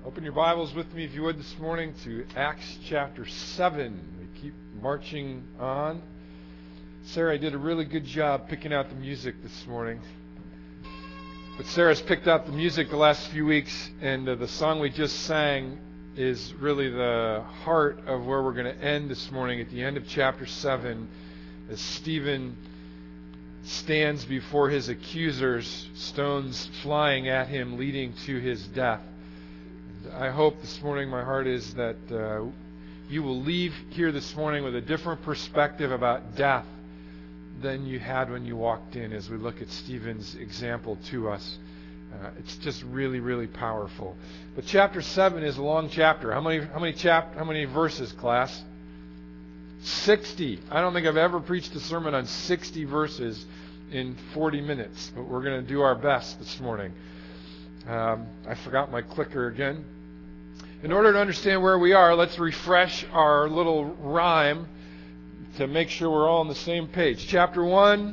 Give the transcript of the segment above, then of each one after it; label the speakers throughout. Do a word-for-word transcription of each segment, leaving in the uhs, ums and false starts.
Speaker 1: Open your Bibles with me, if you would, this morning to Acts chapter seven. We keep marching on. Sarah did a really good job picking out the music this morning. But Sarah's picked out the music the last few weeks, and uh, the song we just sang is really the heart of where we're going to end this morning at the end of chapter seven, as Stephen stands before his accusers, stones flying at him, leading to his death. I hope this morning, my heart is that uh, you will leave here this morning with a different perspective about death than you had when you walked in, as we look at Stephen's example to us. Uh, it's just really, really powerful. But chapter seven is a long chapter. How many, how many chap, how many verses, class? sixty. I don't think I've ever preached a sermon on sixty verses in forty minutes, but we're going to do our best this morning. Um, I forgot my clicker again. In order to understand where we are, let's refresh our little rhyme to make sure we're all on the same page. Chapter one.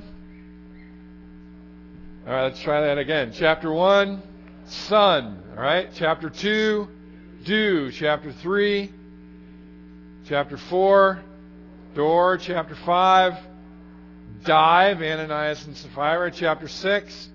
Speaker 1: All right, let's try that again. Chapter one, sun. All right. Chapter two, dew. Chapter three, chapter four, door. Chapter five, dive. Ananias and Sapphira. Chapter six,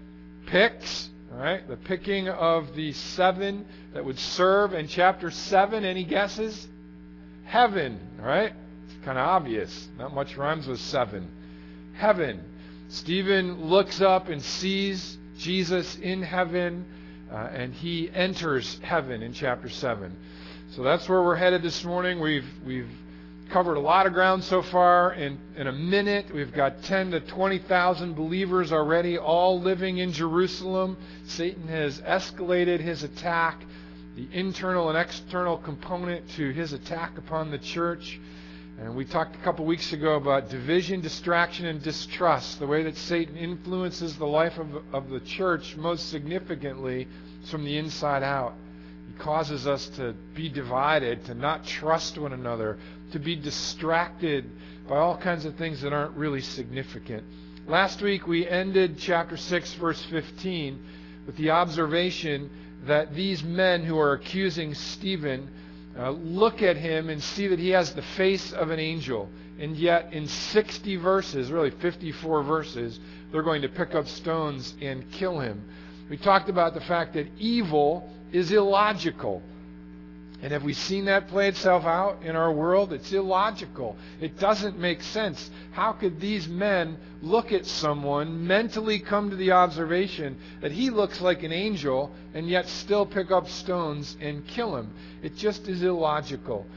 Speaker 1: picks. All right, the picking of the seven that would serve. And chapter seven, any guesses? Heaven. All right, it's kind of obvious. Not much rhymes with seven. Heaven. Stephen looks up and sees Jesus in heaven, uh, and he enters heaven in chapter seven. So that's where we're headed this morning. We've we've covered a lot of ground so far. In, in a minute, we've got ten to twenty thousand believers already, all living in Jerusalem. Satan has escalated his attack, the internal and external component to his attack upon the church. And we talked a couple weeks ago about division, distraction, and distrust, the way that Satan influences the life of, of the church most significantly from the inside out. He causes us to be divided, to not trust one another, to be distracted by all kinds of things that aren't really significant. Last week we ended chapter six, verse fifteen, with the observation that these men who are accusing Stephen uh, look at him and see that he has the face of an angel. And yet in sixty verses, really fifty-four verses, they're going to pick up stones and kill him. We talked about the fact that evil is illogical. And have we seen that play itself out in our world? It's illogical. It doesn't make sense. How could these men look at someone, mentally come to the observation that he looks like an angel, and yet still pick up stones and kill him? It just is illogical.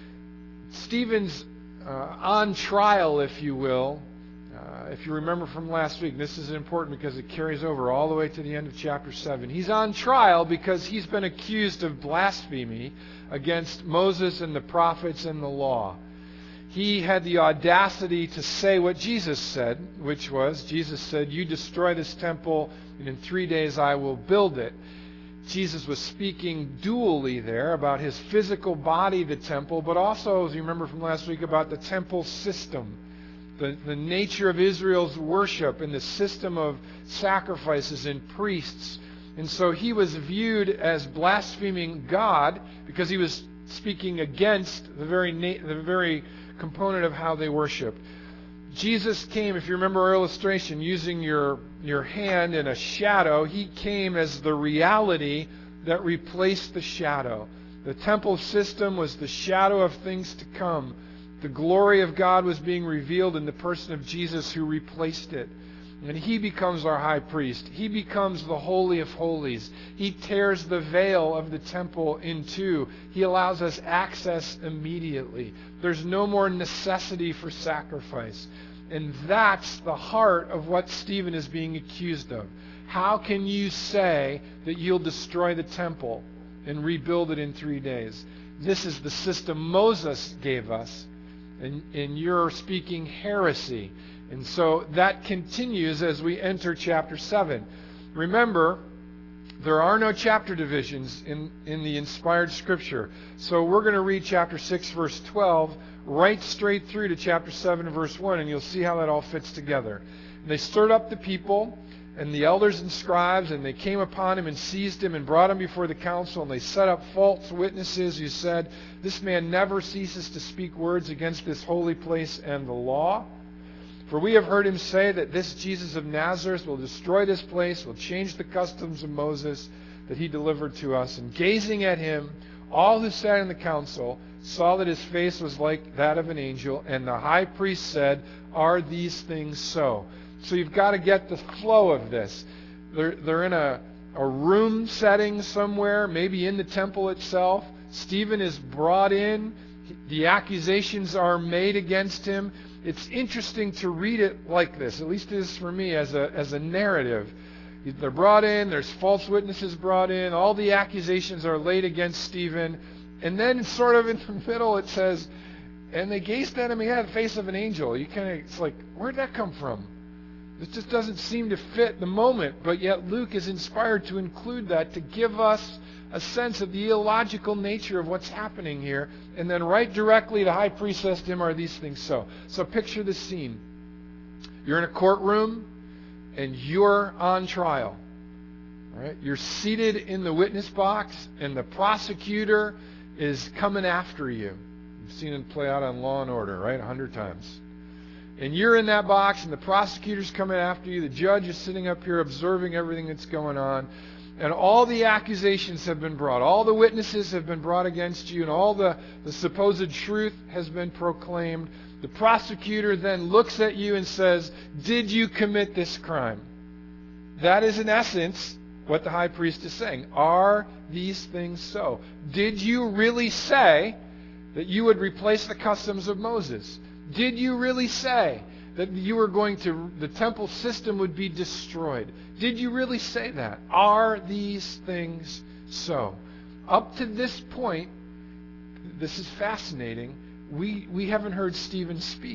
Speaker 1: Stephen's uh, on trial, if you will. Uh, if you remember from last week, this is important because it carries over all the way to the end of chapter seven. He's on trial because he's been accused of blasphemy against Moses and the prophets and the law. He had the audacity to say what Jesus said, which was, Jesus said, "You destroy this temple, and in three days I will build it." Jesus was speaking dually there about his physical body, the temple, but also, as you remember from last week, about the temple system. The, the nature of Israel's worship and the system of sacrifices and priests. And so he was viewed as blaspheming God because he was speaking against the very na- the very component of how they worshiped. Jesus came, if you remember our illustration, using your, your hand in a shadow. He came as the reality that replaced the shadow. The temple system was the shadow of things to come. The glory of God was being revealed in the person of Jesus, who replaced it. And he becomes our high priest. He becomes the Holy of Holies. He tears the veil of the temple in two. He allows us access immediately. There's no more necessity for sacrifice. And that's the heart of what Stephen is being accused of. How can you say that you'll destroy the temple and rebuild it in three days? This is the system Moses gave us. And, and you're speaking heresy. And so that continues as we enter chapter seven. Remember, there are no chapter divisions in, in the inspired Scripture. So we're going to read chapter six, verse twelve, right straight through to chapter seven, verse one, and you'll see how that all fits together. They stirred up the people, and the elders and scribes, and they came upon him and seized him and brought him before the council, and they set up false witnesses who said, "This man never ceases to speak words against this holy place and the law. For we have heard him say that this Jesus of Nazareth will destroy this place, will change the customs of Moses that he delivered to us." And gazing at him, all who sat in the council saw that his face was like that of an angel, and the high priest said, "Are these things so?" So you've got to get the flow of this. They're, they're in a, a room setting somewhere, maybe in the temple itself. Stephen is brought in. The accusations are made against him. It's interesting to read it like this, at least it is for me, as a, as a narrative. They're brought in, there's false witnesses brought in, all the accusations are laid against Stephen, and then sort of in the middle it says, and they gazed at him, he had the face of an angel. You kind of, it's like, where'd that come from? This just doesn't seem to fit the moment, but yet Luke is inspired to include that to give us a sense of the illogical nature of what's happening here. And then right directly the high priest says to him, "Are these things so?" So picture the scene. You're in a courtroom and you're on trial. All right? You're seated in the witness box and the prosecutor is coming after you. You've seen it play out on Law and Order, right? A hundred times. And you're in that box and the prosecutor's coming after you. The judge is sitting up here observing everything that's going on. And all the accusations have been brought. All the witnesses have been brought against you. And all the, the supposed truth has been proclaimed. The prosecutor then looks at you and says, "Did you commit this crime?" That is in essence what the high priest is saying. Are these things so? Did you really say that you would replace the customs of Moses? Did you really say that you were going to, the temple system would be destroyed? Did you really say that? Are these things so? Up to this point, this is fascinating, we, we haven't heard Stephen speak.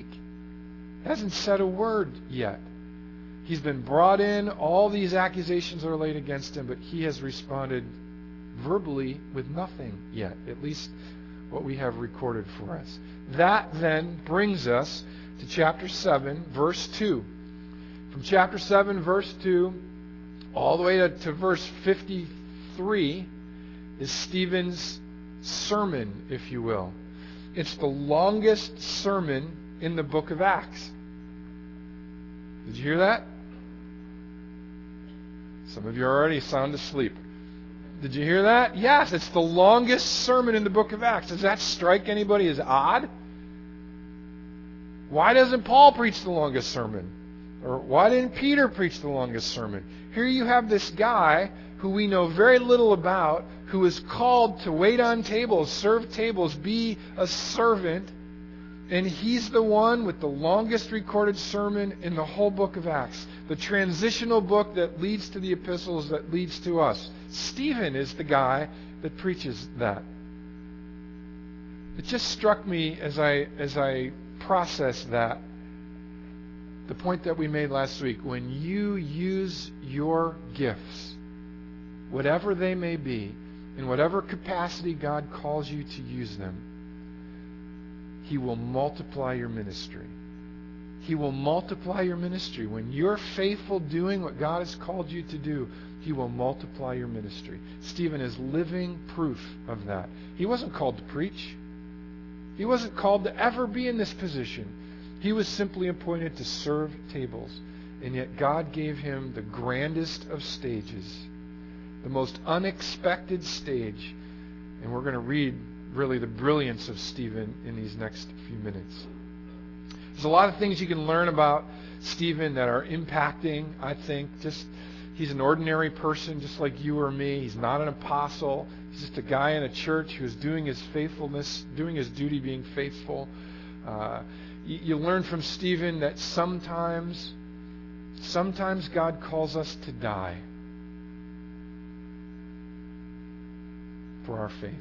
Speaker 1: He hasn't said a word yet. He's been brought in, all these accusations are laid against him, but he has responded verbally with nothing yet, at least what we have recorded for us. That then brings us to chapter seven, verse two. From chapter seven, verse two, all the way to, to verse fifty-three is Stephen's sermon, if you will. It's the longest sermon in the book of Acts. Did you hear that? Some of you are already sound asleep. Did you hear that? Yes, it's the longest sermon in the book of Acts. Does that strike anybody as odd? Why doesn't Paul preach the longest sermon? Or why didn't Peter preach the longest sermon? Here you have this guy who we know very little about, who is called to wait on tables, serve tables, be a servant, and he's the one with the longest recorded sermon in the whole book of Acts. The transitional book that leads to the epistles, that leads to us. Stephen is the guy that preaches that. It just struck me as I as I processed that, the point that we made last week. When you use your gifts, whatever they may be, in whatever capacity God calls you to use them, He will multiply your ministry. He will multiply your ministry. When you're faithful doing what God has called you to do, He will multiply your ministry. Stephen is living proof of that. He wasn't called to preach. He wasn't called to ever be in this position. He was simply appointed to serve tables. And yet God gave him the grandest of stages, the most unexpected stage. And we're going to read really the brilliance of Stephen in these next few minutes. There's a lot of things you can learn about Stephen that are impacting, I think. Just he's an ordinary person just like you or me. He's not an apostle. He's just a guy in a church who's doing his faithfulness, doing his duty, being faithful. Uh, you, you learn from Stephen that sometimes, sometimes God calls us to die for our faith.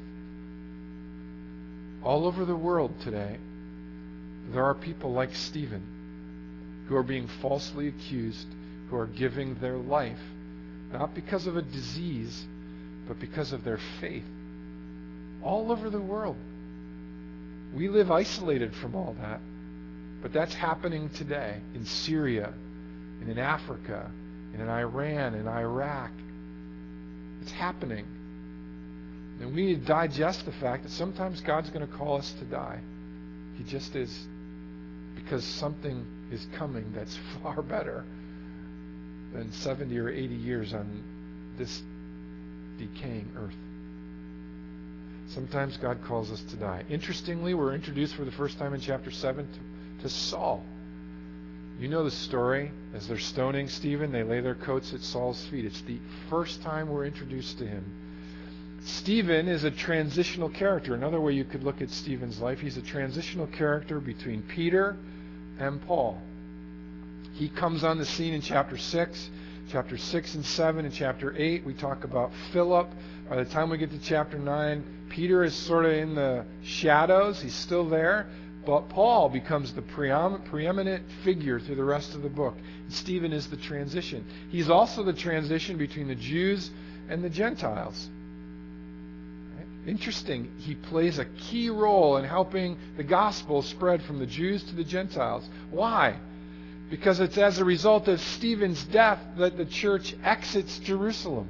Speaker 1: All over the world today, there are people like Stephen who are being falsely accused, who are giving their life, not because of a disease, but because of their faith. All over the world. We live isolated from all that, but that's happening today in Syria and in Africa and in Iran and Iraq. It's happening. And we need to digest the fact that sometimes God's going to call us to die. He just is. Because something is coming that's far better than seventy or eighty years on this decaying earth. Sometimes God calls us to die. Interestingly, we're introduced for the first time in chapter seven to, to Saul. You know the story. As they're stoning Stephen, they lay their coats at Saul's feet. It's the first time we're introduced to him. Stephen is a transitional character. Another way you could look at Stephen's life, he's a transitional character between Peter and Paul. He comes on the scene in chapter six. Chapter six and seven and chapter eight, we talk about Philip. By the time we get to chapter nine, Peter is sort of in the shadows. He's still there. But Paul becomes the preeminent figure through the rest of the book. Stephen is the transition. He's also the transition between the Jews and the Gentiles. Right? Interesting. He plays a key role in helping the gospel spread from the Jews to the Gentiles. Why? Because it's as a result of Stephen's death that the church exits Jerusalem.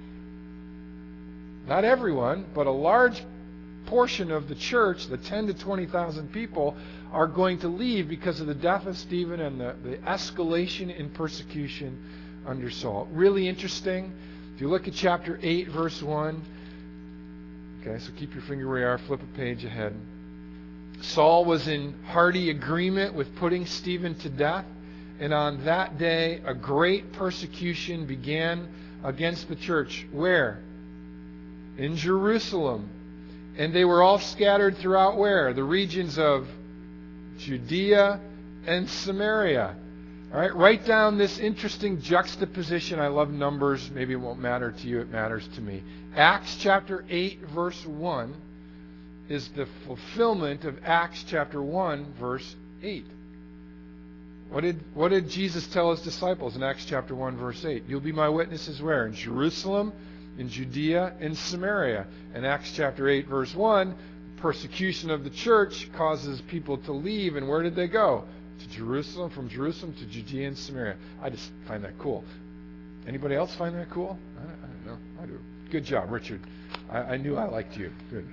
Speaker 1: Not everyone, but a large portion of the church, the ten to twenty thousand people, are going to leave because of the death of Stephen and the, the escalation in persecution under Saul. Really interesting. If you look at chapter eight, verse one, okay, so keep your finger where you are, flip a page ahead. Saul was in hearty agreement with putting Stephen to death, and on that day a great persecution began against the church. Where? In Jerusalem. And they were all scattered throughout where? The regions of Judea and Samaria. All right, write down this interesting juxtaposition. I love numbers. Maybe it won't matter to you. It matters to me. Acts chapter eight, verse one is the fulfillment of Acts chapter one, verse eight. What did, what did Jesus tell his disciples in Acts chapter one, verse eight? You'll be my witnesses where? In Jerusalem, in Judea, in Samaria. In Acts chapter eight, verse one, persecution of the church causes people to leave. And where did they go? To Jerusalem, from Jerusalem to Judea and Samaria. I just find that cool. Anybody else find that cool? I don't, I don't know. I do. Good job, Richard. I, I knew I liked you. Good.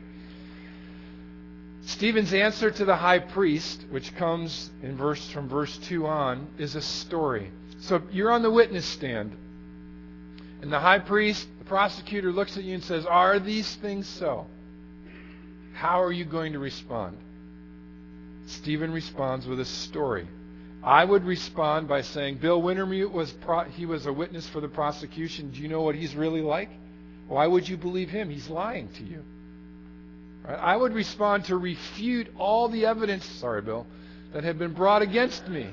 Speaker 1: Stephen's answer to the high priest, which comes in verse from verse two on, is a story. So you're on the witness stand, and the high priest, the prosecutor, looks at you and says, "Are these things so?" How are you going to respond? Stephen responds with a story. I would respond by saying, Bill Wintermute was pro- he was a witness for the prosecution. Do you know what he's really like? Why would you believe him? He's lying to you. Right? I would respond to refute all the evidence, sorry, Bill, that had been brought against me.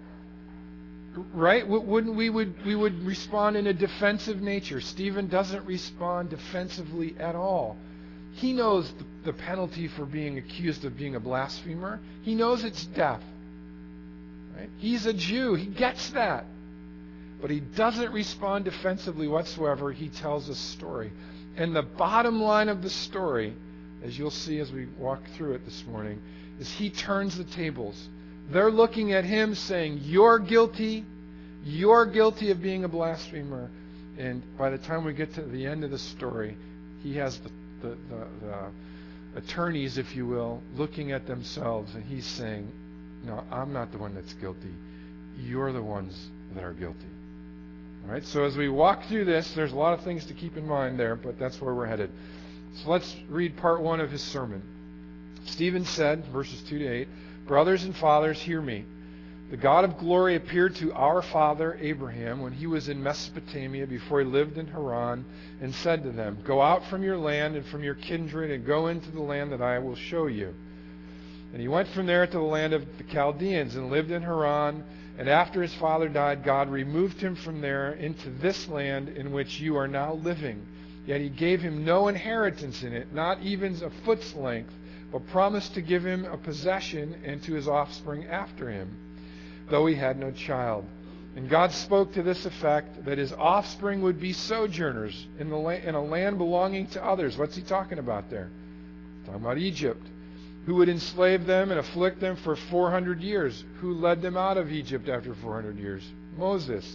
Speaker 1: Right? Wouldn't we would we would respond in a defensive nature? Stephen doesn't respond defensively at all. He knows the, the penalty for being accused of being a blasphemer. He knows it's death. Right? He's a Jew. He gets that. But he doesn't respond defensively whatsoever. He tells a story. And the bottom line of the story, as you'll see as we walk through it this morning, is he turns the tables. They're looking at him saying, you're guilty. You're guilty of being a blasphemer. And by the time we get to the end of the story, he has the, the, the, the attorneys, if you will, looking at themselves, and he's saying, no, I'm not the one that's guilty. You're the ones that are guilty. All right, so as we walk through this, there's a lot of things to keep in mind there, but that's where we're headed. So let's read part one of his sermon. Stephen said, verses two to eight, Brothers and fathers, hear me. The God of glory appeared to our father Abraham when he was in Mesopotamia before he lived in Haran, and said to them, Go out from your land and from your kindred and go into the land that I will show you. And he went from there to the land of the Chaldeans and lived in Haran. And after his father died, God removed him from there into this land in which you are now living. Yet he gave him no inheritance in it, not even a foot's length, but promised to give him a possession and to his offspring after him, though he had no child. And God spoke to this effect, that his offspring would be sojourners in, the la- in a land belonging to others. What's he talking about there? Talking about Egypt. Who would enslave them and afflict them for four hundred years? Who led them out of Egypt after four hundred years? Moses.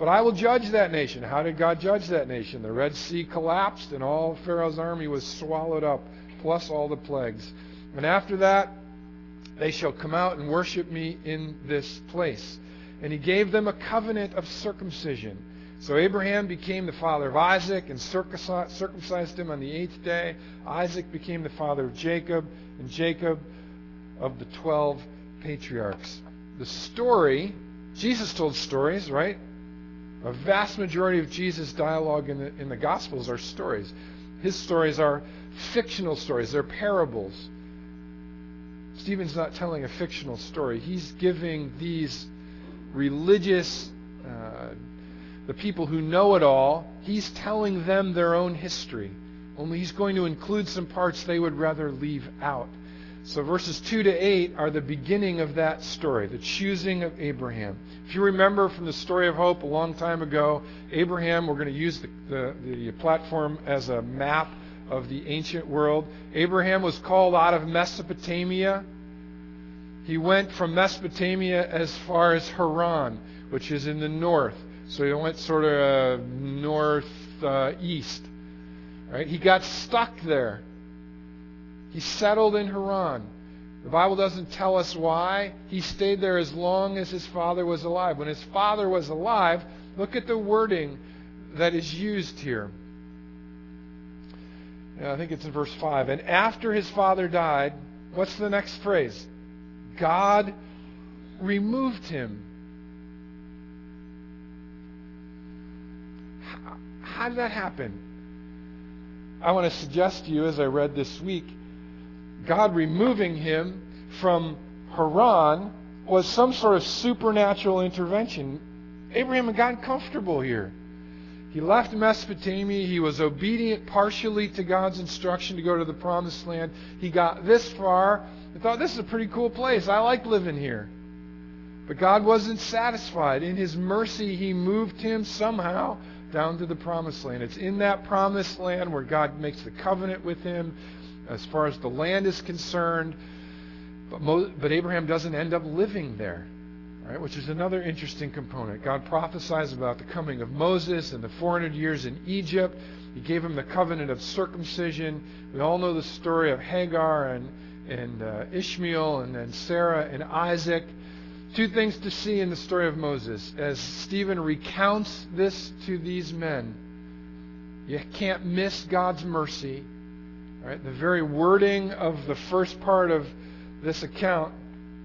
Speaker 1: But I will judge that nation. How did God judge that nation? The Red Sea collapsed and all Pharaoh's army was swallowed up, plus all the plagues. And after that, they shall come out and worship me in this place. And he gave them a covenant of circumcision. So Abraham became the father of Isaac and circumcised him on the eighth day. Isaac became the father of Jacob, and Jacob of the twelve patriarchs. The story, Jesus told stories, right? A vast majority of Jesus' dialogue in the, in the Gospels are stories. His stories are fictional stories. They're parables. Stephen's not telling a fictional story. He's giving these religious, uh, the people who know it all, he's telling them their own history. Only he's going to include some parts they would rather leave out. So verses two to eight are the beginning of that story, the choosing of Abraham. If you remember from the story of hope a long time ago, Abraham, we're going to use the, the, the platform as a map of the ancient world. Abraham was called out of Mesopotamia. He went from Mesopotamia as far as Haran, which is in the north. So he went sort of uh, northeast. Right? He got stuck there. He settled in Haran. The Bible doesn't tell us why. He stayed there as long as his father was alive. When his father was alive, look at the wording that is used here. I think it's in verse five. And after his father died, what's the next phrase? God removed him. How, how did that happen? I want to suggest to you, as I read this week, God removing him from Haran was some sort of supernatural intervention. Abraham had gotten comfortable here. He left Mesopotamia. He was obedient partially to God's instruction to go to the Promised Land. He got this far. He thought, this is a pretty cool place. I like living here. But God wasn't satisfied. In His mercy, He moved him somehow down to the Promised Land. It's in that Promised Land where God makes the covenant with him as far as the land is concerned. But, Mo- but Abraham doesn't end up living there. Right, which is another interesting component. God prophesies about the coming of Moses and the four hundred years in Egypt. He gave him the covenant of circumcision. We all know the story of Hagar and, and uh, Ishmael and then Sarah and Isaac. Two things to see in the story of Moses. As Stephen recounts this to these men, you can't miss God's mercy. Right? The very wording of the first part of this account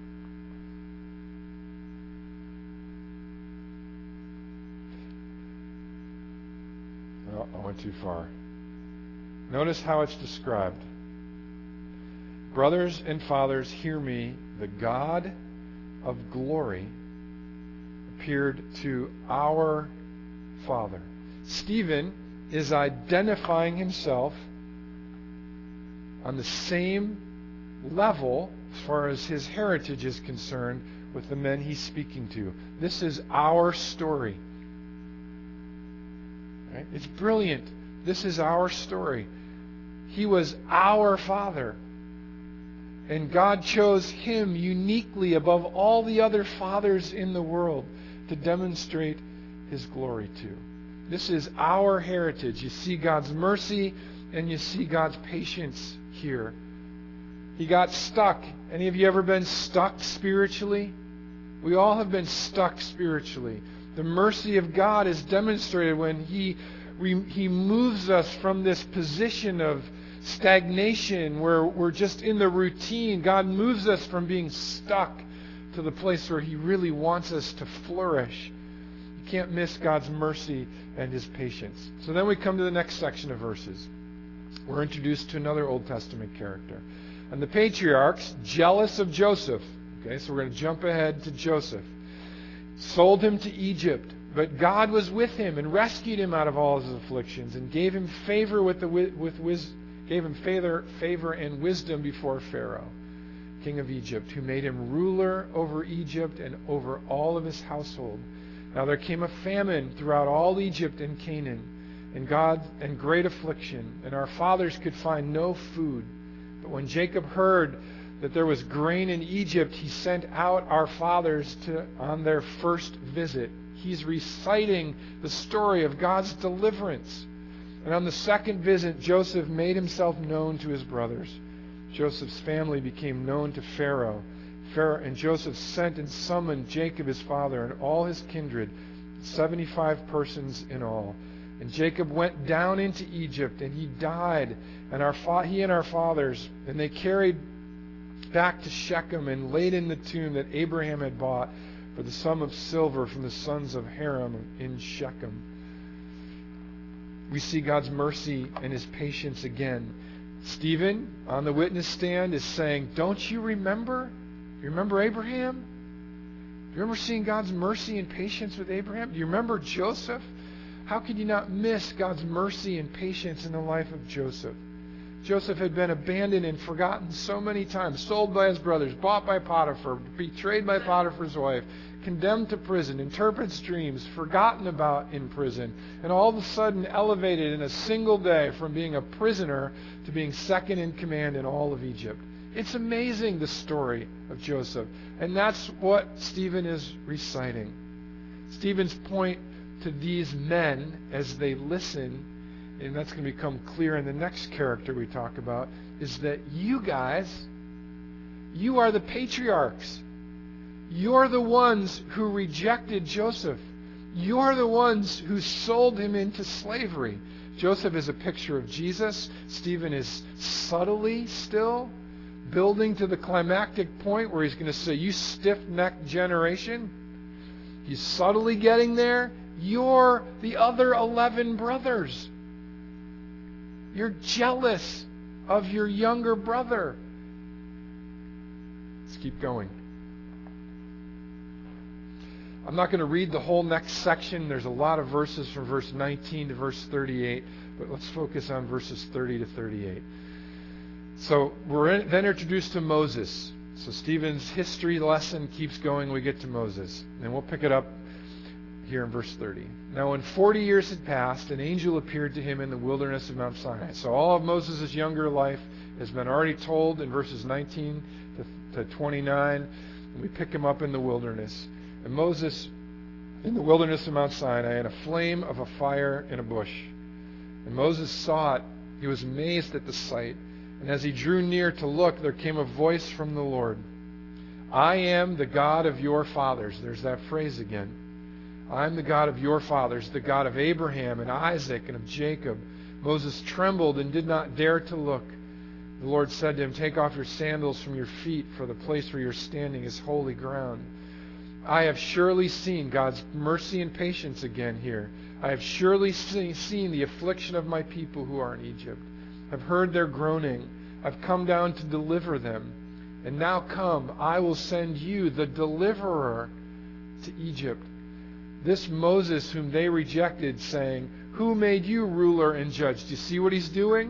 Speaker 1: I went too far. Notice how it's described. Brothers and fathers, hear me. The God of glory appeared to our Father. Stephen is identifying himself on the same level as far as his heritage is concerned with the men he's speaking to. This is our story. Right? It's brilliant. This is our story. He was our father. And God chose him uniquely above all the other fathers in the world to demonstrate His glory to. This is our heritage. You see God's mercy and you see God's patience here. He got stuck. Any of you ever been stuck spiritually? We all have been stuck spiritually. The mercy of God is demonstrated when He He moves us from this position of stagnation where we're just in the routine. God moves us from being stuck to the place where He really wants us to flourish. You can't miss God's mercy and His patience. So then we come to the next section of verses. We're introduced to another Old Testament character. And the patriarchs, jealous of Joseph. Okay, so we're going to jump ahead to Joseph. Sold him to Egypt, but God was with him and rescued him out of all his afflictions and gave him favor with the with wis, gave him favor favor and wisdom before Pharaoh, king of Egypt, who made him ruler over Egypt and over all of his household. Now there came a famine throughout all Egypt and Canaan, and God and great affliction, and our fathers could find no food. But when Jacob heard that there was grain in Egypt, he sent out our fathers to on their first visit. He's reciting the story of God's deliverance. And on the second visit, Joseph made himself known to his brothers. Joseph's family became known to Pharaoh. Pharaoh and Joseph sent and summoned Jacob his father and all his kindred, seventy-five persons in all. And Jacob went down into Egypt, and he died, and our fa- he and our fathers, and they carried back to Shechem and laid in the tomb that Abraham had bought for the sum of silver from the sons of Haram in Shechem. We see God's mercy and His patience again. Stephen, on the witness stand, is saying, don't you remember? You remember Abraham? Do you remember seeing God's mercy and patience with Abraham? Do you remember Joseph? How could you not miss God's mercy and patience in the life of Joseph? Joseph had been abandoned and forgotten so many times, sold by his brothers, bought by Potiphar, betrayed by Potiphar's wife, condemned to prison, interprets dreams, forgotten about in prison, and all of a sudden elevated in a single day from being a prisoner to being second in command in all of Egypt. It's amazing, the story of Joseph. And that's what Stephen is reciting. Stephen's point to these men as they listen, and that's going to become clear in the next character we talk about, is that you guys, you are the patriarchs. You're the ones who rejected Joseph. You're the ones who sold him into slavery. Joseph is a picture of Jesus. Stephen is subtly still building to the climactic point where he's going to say, you stiff-necked generation. He's subtly getting there. You're the other eleven brothers. You're jealous of your younger brother. Let's keep going. I'm not going to read the whole next section. There's a lot of verses from verse nineteen to verse thirty-eight, but let's focus on verses thirty to thirty-eight. So we're in, then introduced to Moses. So Stephen's history lesson keeps going. We get to Moses. And we'll pick it up here in verse thirty. Now when forty years had passed, an angel appeared to him in the wilderness of Mount Sinai. So all of Moses' younger life has been already told in verses nineteen to twenty-nine. And we pick him up in the wilderness. And Moses in the wilderness of Mount Sinai, and a flame of a fire in a bush. And Moses saw it. He was amazed at the sight. And as he drew near to look, there came a voice from the Lord. I am the God of your fathers. There's that phrase again. I am the God of your fathers, the God of Abraham and Isaac and of Jacob. Moses trembled and did not dare to look. The Lord said to him, take off your sandals from your feet, for the place where you're standing is holy ground. I have surely seen God's mercy and patience again here. I have surely seen the affliction of my people who are in Egypt. I've heard their groaning. I've come down to deliver them. And now come, I will send you, the deliverer, to Egypt. This Moses whom they rejected, saying, who made you ruler and judge? Do you see what he's doing?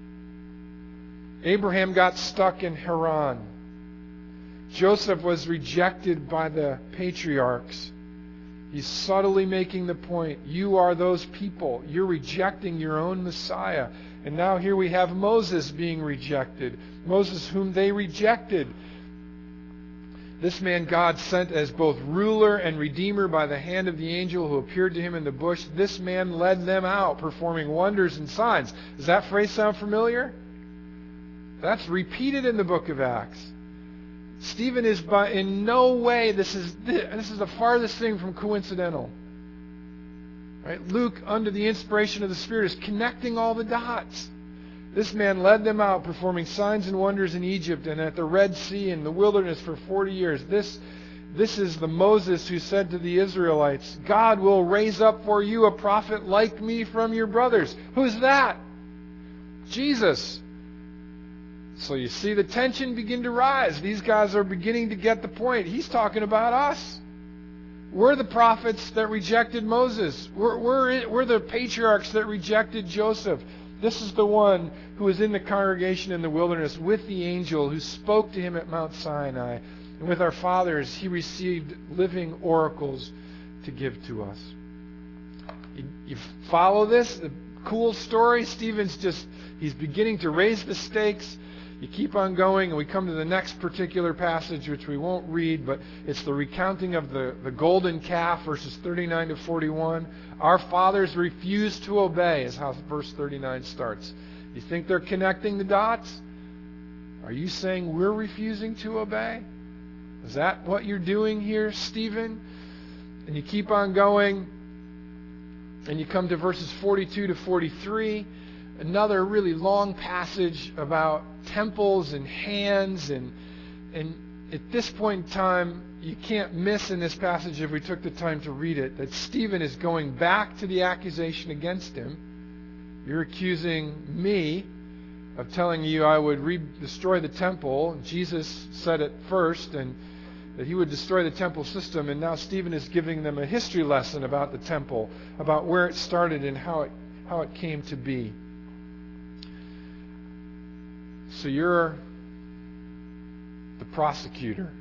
Speaker 1: Abraham got stuck in Haran. Joseph was rejected by the patriarchs. He's subtly making the point, you are those people. You're rejecting your own Messiah. And now here we have Moses being rejected. Moses whom they rejected. This man God sent as both ruler and redeemer by the hand of the angel who appeared to him in the bush. This man led them out, performing wonders and signs. Does that phrase sound familiar? That's repeated in the book of Acts. Stephen is by, in no way, this is this is the farthest thing from coincidental. Right? Luke, under the inspiration of the Spirit, is connecting all the dots. This man led them out, performing signs and wonders in Egypt and at the Red Sea and the wilderness for forty years. This, this is the Moses who said to the Israelites, God will raise up for you a prophet like me from your brothers. Who's that? Jesus. So you see the tension begin to rise. These guys are beginning to get the point. He's talking about us. We're the prophets that rejected Moses. We're, we're, we're the patriarchs that rejected Joseph. This is the one who was in the congregation in the wilderness with the angel who spoke to him at Mount Sinai. And with our fathers, he received living oracles to give to us. You, you follow this? The cool story? Stephen's just, he's beginning to raise the stakes. You keep on going, and we come to the next particular passage, which we won't read, but it's the recounting of the, the golden calf, verses thirty-nine to forty-one. Our fathers refused to obey, is how verse thirty-nine starts. You think they're connecting the dots? Are you saying we're refusing to obey? Is that what you're doing here, Stephen? And you keep on going, and you come to verses forty-two to forty-three. Another really long passage about temples and hands, and and at this point in time, you can't miss in this passage, if we took the time to read it, that Stephen is going back to the accusation against him. You're accusing me of telling you I would re- destroy the temple. Jesus said it first, and that he would destroy the temple system, and now Stephen is giving them a history lesson about the temple, about where it started and how it how it came to be. So you're the prosecutor.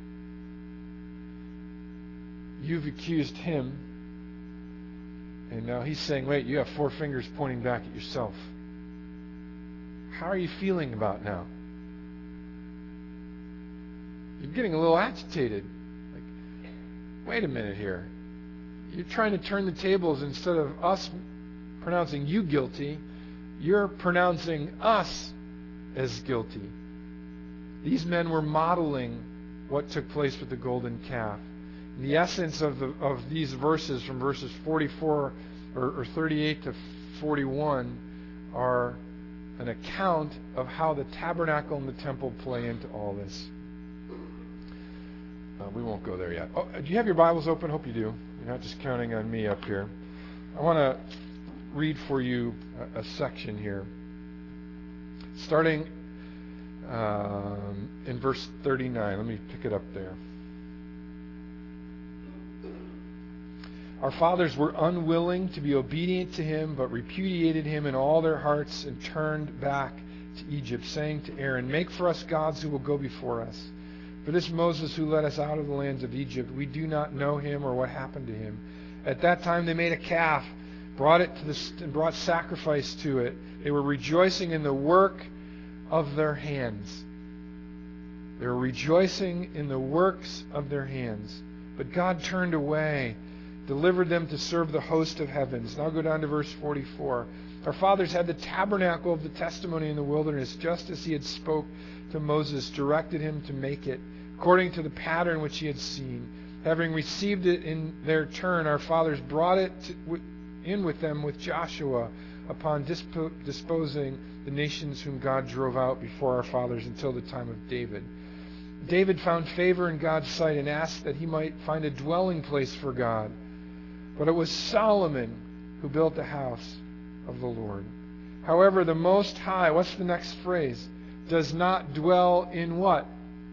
Speaker 1: You've accused him, and now he's saying, wait, you have four fingers pointing back at yourself. How are you feeling about now? You're getting a little agitated. Like, wait a minute here. You're trying to turn the tables. Instead of us pronouncing you guilty, you're pronouncing us as guilty. These men were modeling what took place with the golden calf. And the essence of the of these verses, from verses forty-four or, or thirty-eight to forty-one, are an account of how the tabernacle and the temple play into all this. Uh, we won't go there yet. Oh, do you have your Bibles open? Hope you do. You're not just counting on me up here. I want to read for you a, a section here, starting um, in verse thirty-nine. Let me pick it up there. Our fathers were unwilling to be obedient to him, but repudiated him in all their hearts and turned back to Egypt, saying to Aaron, make for us gods who will go before us. For this Moses who led us out of the lands of Egypt, we do not know him or what happened to him. At that time they made a calf, brought it to the, and brought sacrifice to it. They were rejoicing in the work of their hands. They were rejoicing in the works of their hands. But God turned away, delivered them to serve the host of heavens. Now go down to verse forty-four. Our fathers had the tabernacle of the testimony in the wilderness, just as he had spoke to Moses, directed him to make it, according to the pattern which he had seen. Having received it in their turn, our fathers brought it to, in with them with Joshua, upon dispo, disposing the nations whom God drove out before our fathers until the time of David. David found favor in God's sight and asked that he might find a dwelling place for God. But it was Solomon who built the house of the Lord. However, the Most High, what's the next phrase? Does not dwell in what?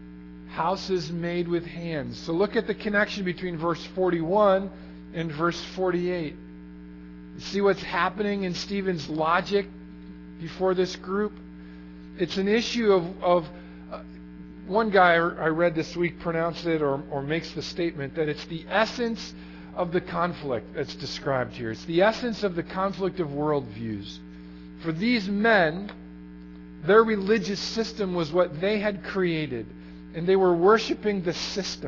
Speaker 1: Houses made with hands. So look at the connection between verse forty-one and verse forty-eight. You see what's happening in Stephen's logic before this group? It's an issue of, of uh, one guy I read this week pronounced it or, or makes the statement that it's the essence of the conflict that's described here. It's the essence of the conflict of worldviews. For these men, their religious system was what they had created, and they were worshiping the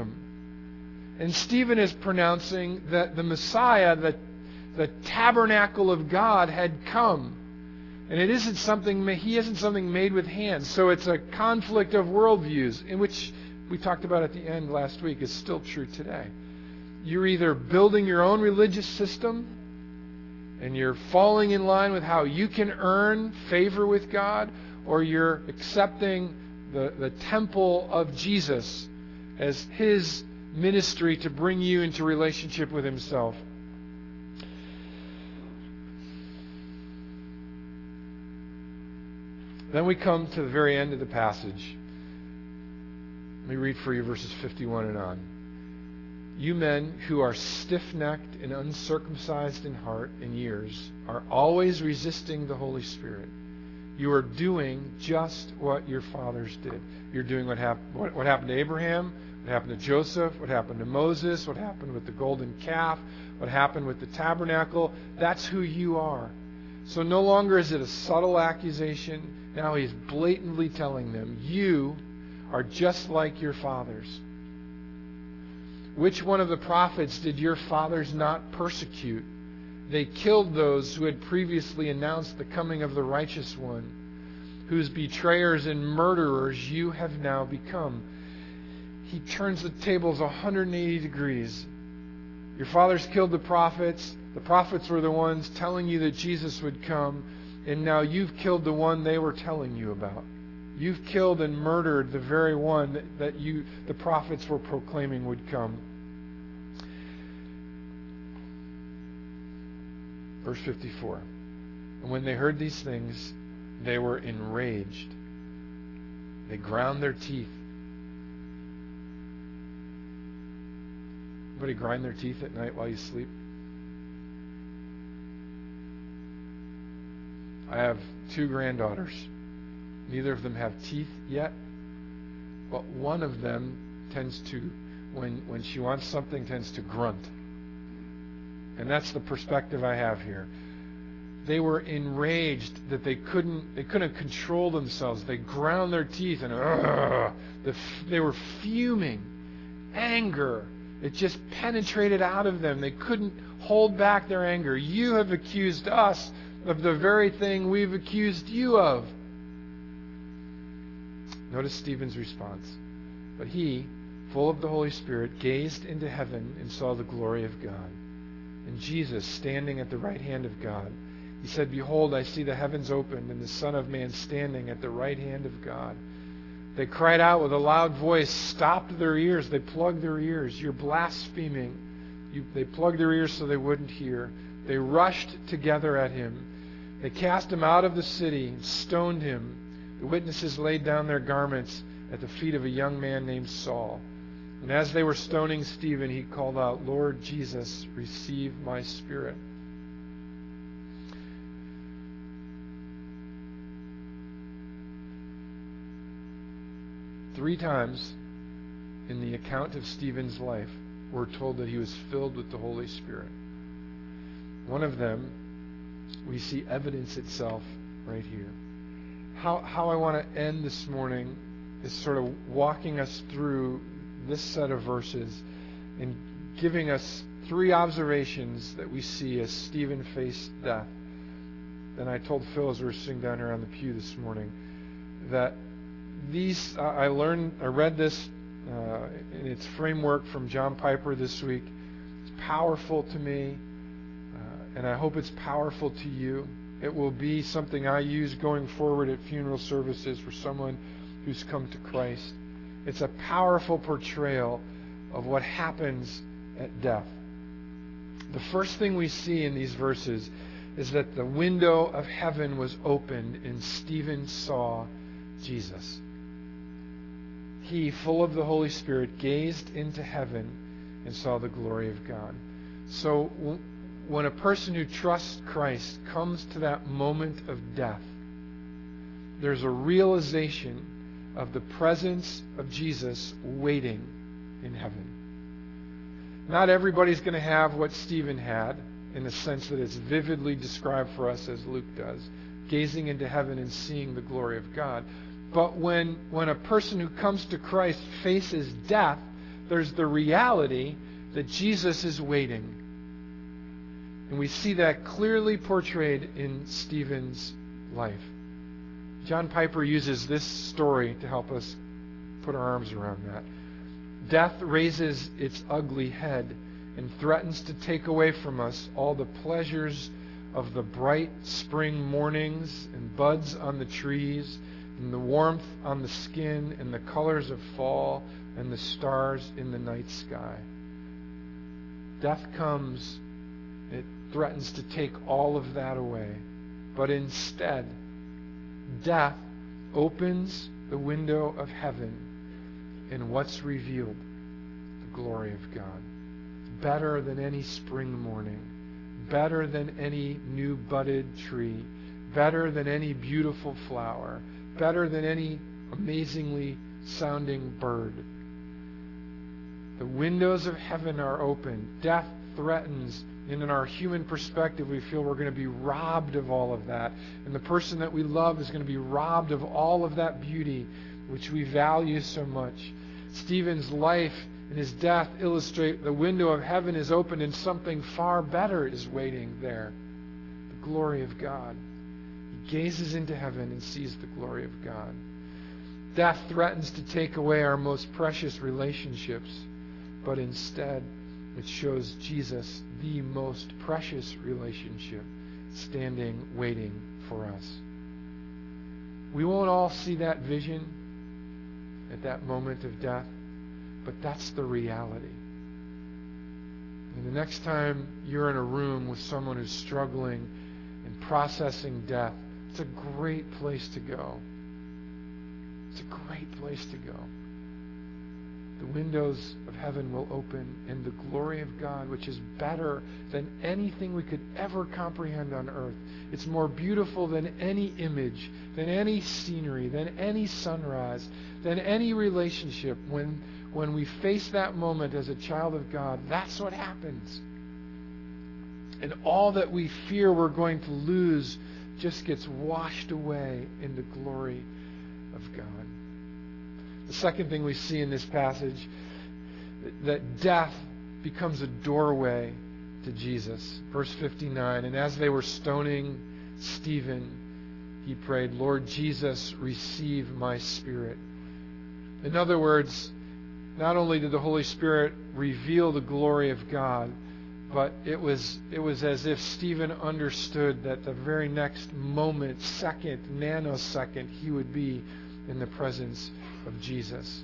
Speaker 1: system. And Stephen is pronouncing that the Messiah, the, the tabernacle of God, had come. And it isn't something, he isn't something made with hands. So it's a conflict of worldviews, in which we talked about at the end last week, is still true today. You're either building your own religious system and you're falling in line with how you can earn favor with God, or you're accepting the, the temple of Jesus as his ministry to bring you into relationship with himself. Then we come to the very end of the passage. Let me read for you verses fifty-one and on. You men who are stiff-necked and uncircumcised in heart and ears are always resisting the Holy Spirit. You are doing just what your fathers did. You're doing what, hap- what, what happened to Abraham, what happened to Joseph, what happened to Moses, what happened with the golden calf, what happened with the tabernacle. That's who you are. So no longer is it a subtle accusation. Now he's blatantly telling them, you are just like your fathers. Which one of the prophets did your fathers not persecute? They killed those who had previously announced the coming of the righteous one, whose betrayers and murderers you have now become. He turns the tables one hundred eighty degrees. Your fathers killed the prophets. The prophets were the ones telling you that Jesus would come, and now you've killed the one they were telling you about. You've killed and murdered the very one that, that you, the prophets were proclaiming would come. Verse fifty-four. And when they heard these things, they were enraged. They ground their teeth. Anybody grind their teeth at night while you sleep? I have two granddaughters. Neither of them have teeth yet, but one of them tends to, when when she wants something, tends to grunt. And that's the perspective I have here. They were enraged that they couldn't they couldn't control themselves. They ground their teeth and uh, the, they were fuming. Anger. It just penetrated out of them. They couldn't hold back their anger. You have accused us of the very thing we've accused you of. Notice Stephen's response. But he, full of the Holy Spirit, gazed into heaven and saw the glory of God, and Jesus standing at the right hand of God. He said, Behold, I see the heavens opened, and the Son of Man standing at the right hand of God. They cried out with a loud voice, stopped their ears. They plugged their ears. You're blaspheming. You, they plugged their ears so they wouldn't hear. They rushed together at him. They cast him out of the city and stoned him. The witnesses laid down their garments at the feet of a young man named Saul. And as they were stoning Stephen, he called out, Lord Jesus, receive my spirit. Three times in the account of Stephen's life, we're told that he was filled with the Holy Spirit. One of them, we see evidence itself right here. How, how I want to end this morning is sort of walking us through this set of verses and giving us three observations that we see as Stephen faced death. And I told Phil as we were sitting down here on the pew this morning that these, uh, I learned, I read this uh, in its framework from John Piper this week. It's powerful to me, uh, and I hope it's powerful to you. It will be something I use going forward at funeral services for someone who's come to Christ. It's a powerful portrayal of what happens at death. The first thing we see in these verses is that the window of heaven was opened and Stephen saw Jesus. He, full of the Holy Spirit, gazed into heaven and saw the glory of God. So when a person who trusts Christ comes to that moment of death, there's a realization of the presence of Jesus waiting in heaven. Not everybody's going to have what Stephen had, in the sense that it's vividly described for us as Luke does, gazing into heaven and seeing the glory of God. But when, when a person who comes to Christ faces death, there's the reality that Jesus is waiting. And we see that clearly portrayed in Stephen's life. John Piper uses this story to help us put our arms around that. Death raises its ugly head and threatens to take away from us all the pleasures of the bright spring mornings and buds on the trees and the warmth on the skin and the colors of fall and the stars in the night sky. Death comes, it threatens to take all of that away. But instead, death opens the window of heaven, and what's revealed? The glory of God. Better than any spring morning, better than any new budded tree, better than any beautiful flower, better than any amazingly sounding bird. The windows of heaven are open. Death threatens And in our human perspective, we feel we're going to be robbed of all of that. And the person that we love is going to be robbed of all of that beauty, which we value so much. Stephen's life and his death illustrate the window of heaven is open and something far better is waiting there. The glory of God. He gazes into heaven and sees the glory of God. Death threatens to take away our most precious relationships, but instead it shows Jesus, the most precious relationship, standing, waiting for us. We won't all see that vision at that moment of death, but that's the reality. And the next time you're in a room with someone who's struggling and processing death, it's a great place to go. It's a great place to go. The windows of heaven will open, and the glory of God, which is better than anything we could ever comprehend on earth. It's more beautiful than any image, than any scenery, than any sunrise, than any relationship. When, when we face that moment as a child of God, that's what happens. And all that we fear we're going to lose just gets washed away in the glory of God. The second thing we see in this passage, that death becomes a doorway to Jesus. Verse fifty-nine, and as they were stoning Stephen, he prayed, Lord Jesus, receive my spirit. In other words, not only did the Holy Spirit reveal the glory of God, but it was it was as if Stephen understood that the very next moment, second, nanosecond, he would be in the presence of Jesus.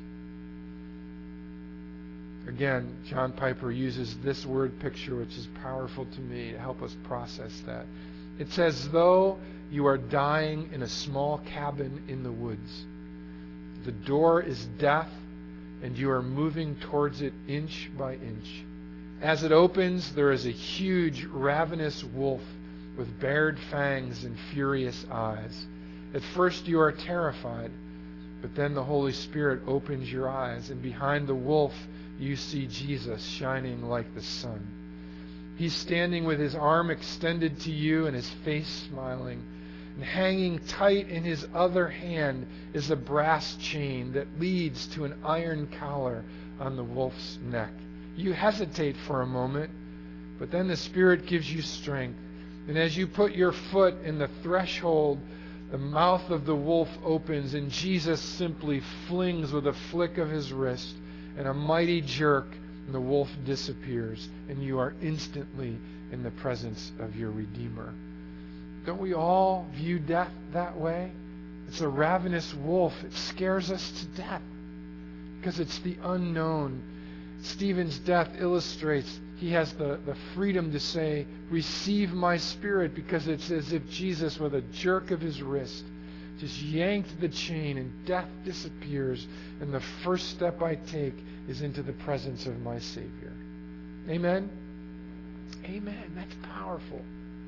Speaker 1: Again, John Piper uses this word picture, which is powerful to me, to help us process that. It's as though you are dying in a small cabin in the woods. The door is death, and you are moving towards it inch by inch. As it opens, there is a huge, ravenous wolf with bared fangs and furious eyes. At first you are terrified, but then the Holy Spirit opens your eyes, and behind the wolf you see Jesus shining like the sun. He's standing with his arm extended to you and his face smiling. And hanging tight in his other hand is a brass chain that leads to an iron collar on the wolf's neck. You hesitate for a moment, but then the Spirit gives you strength. And as you put your foot in the threshold, the mouth of the wolf opens, and Jesus simply flings with a flick of his wrist and a mighty jerk, and the wolf disappears, and you are instantly in the presence of your Redeemer. Don't we all view death that way? It's a ravenous wolf. It scares us to death because it's the unknown. Stephen's death illustrates he has the, the freedom to say, receive my spirit, because it's as if Jesus, with a jerk of his wrist, just yanked the chain and death disappears, and the first step I take is into the presence of my Savior. Amen? Amen. That's powerful.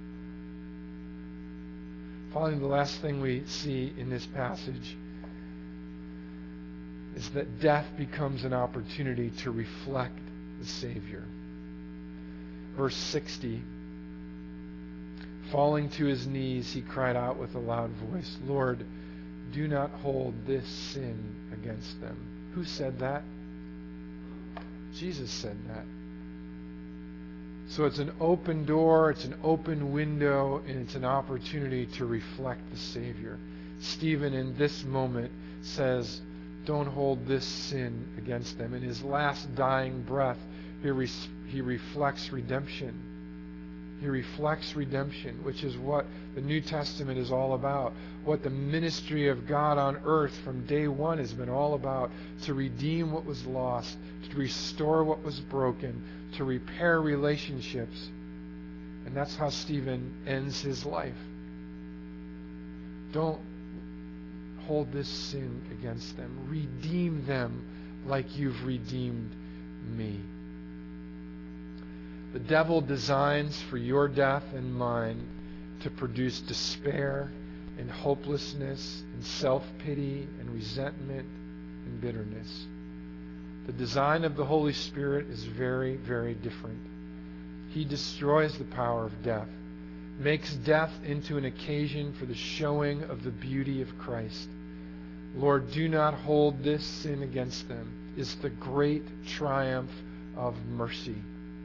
Speaker 1: Finally, the last thing we see in this passage is that death becomes an opportunity to reflect the Savior. Verse sixty, falling to his knees, he cried out with a loud voice, Lord, do not hold this sin against them. Who said that? Jesus said that. So it's an open door, it's an open window, and it's an opportunity to reflect the Savior. Stephen, in this moment, says, don't hold this sin against them. In his last dying breath, he, re- he reflects redemption. He reflects redemption, which is what the New Testament is all about, what the ministry of God on earth from day one has been all about, to redeem what was lost, to restore what was broken, to repair relationships. And that's how Stephen ends his life. Don't hold this sin against them. Redeem them like you've redeemed me. The devil designs for your death and mine to produce despair and hopelessness and self-pity and resentment and bitterness. The design of the Holy Spirit is very, very different. He destroys the power of death, makes death into an occasion for the showing of the beauty of Christ. Lord, do not hold this sin against them, is the great triumph of mercy.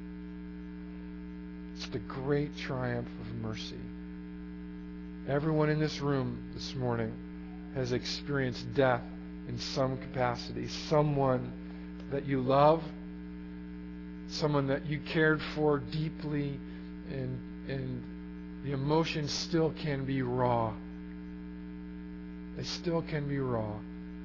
Speaker 1: It's the great triumph of mercy. Everyone in this room this morning has experienced death in some capacity. Someone that you love, someone that you cared for deeply, and, and the emotions still can be raw. They still can be raw.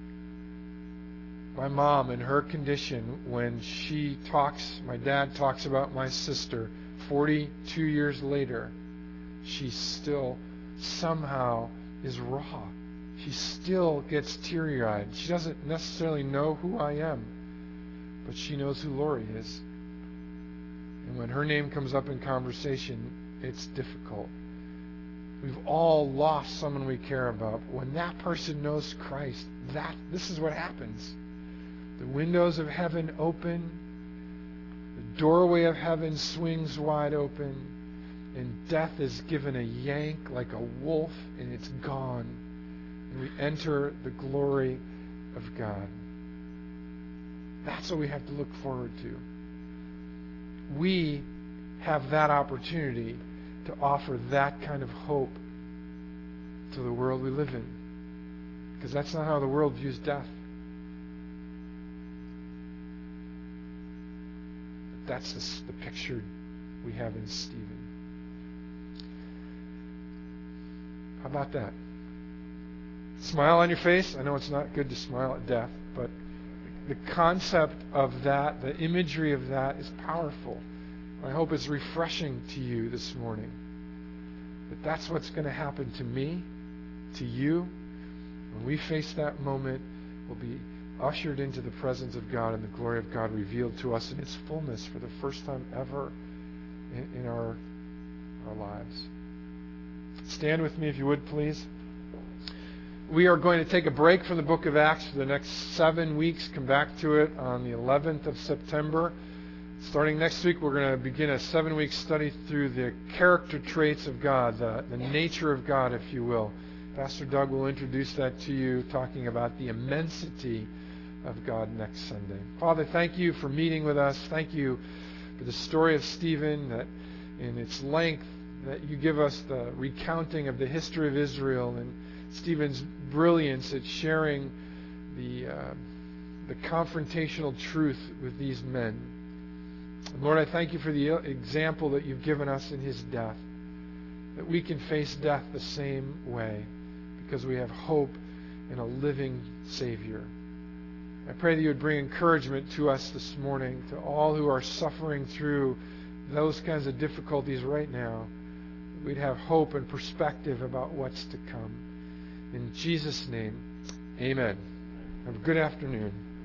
Speaker 1: My mom, in her condition, when she talks, my dad talks about my sister, forty-two years later, she still somehow is raw. She still gets teary-eyed. She doesn't necessarily know who I am, but she knows who Lori is. And when her name comes up in conversation, it's difficult. We've all lost someone we care about. When that person knows Christ, that this is what happens. The windows of heaven open, the doorway of heaven swings wide open, and death is given a yank like a wolf, and it's gone. And we enter the glory of God. That's what we have to look forward to. We have that opportunity to offer that kind of hope to the world we live in. Because that's not how the world views death. That's the, the picture we have in Stephen. How about that? Smile on your face. I know it's not good to smile at death, but the concept of that, the imagery of that is powerful. I hope it's refreshing to you this morning. But that's what's going to happen to me, to you. When we face that moment, we'll be ushered into the presence of God and the glory of God revealed to us in its fullness for the first time ever in, in our, our lives. Stand with me if you would, please. We are going to take a break from the book of Acts for the next seven weeks. Come back to it on the eleventh of September. Starting next week, we're going to begin a seven-week study through the character traits of God, the, the nature of God, if you will. Pastor Doug will introduce that to you, talking about the immensity of God next Sunday. Father, thank you for meeting with us. Thank you for the story of Stephen, that in its length, that you give us the recounting of the history of Israel and Stephen's brilliance at sharing the uh, the confrontational truth with these men. And Lord, I thank you for the example that you've given us in his death, that we can face death the same way because we have hope in a living Savior. I pray that you would bring encouragement to us this morning, to all who are suffering through those kinds of difficulties right now. We'd have hope and perspective about what's to come. In Jesus' name, amen. Have a good afternoon.